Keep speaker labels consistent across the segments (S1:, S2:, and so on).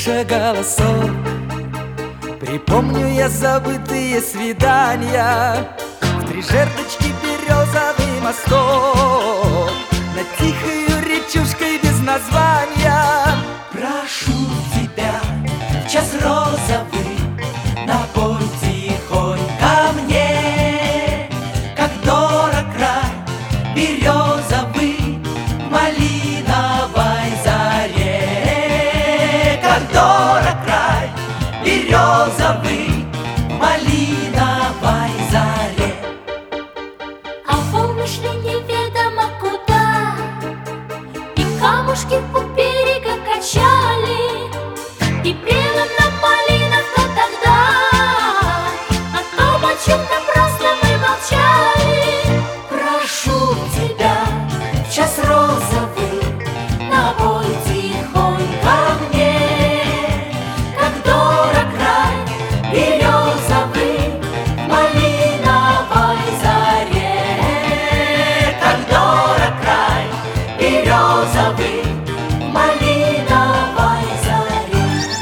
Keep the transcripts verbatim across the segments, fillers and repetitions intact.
S1: слыша голосок. Припомню я забытые свидания в три жердочки березовый мосток над тихою речушкой без названия.
S2: Прошу тебя в час розовый напой тихонь ко мне, как дорог край березовый в малиновой заре, как дорог край березовый в малиновой заре.
S3: А волны шли неведомо куда, и камушки у берега качали, и пела нам малиновка тогда о том, о чем-то просто мы молчали. Прошу тебя в час розовый напой тихонь ко мне, как дорог край березовый в малиновой заре, как дорог край березовый в малиновой заре.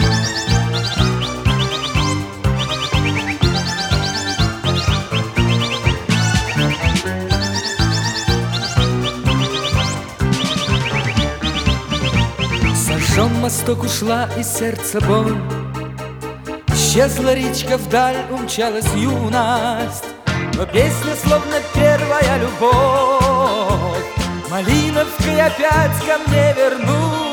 S1: Сожжен мосток, ушла из сердца боль, исчезла речка вдаль, умчалась юность, но песня словно первая любовь малиновкой опять ко мне вернулась.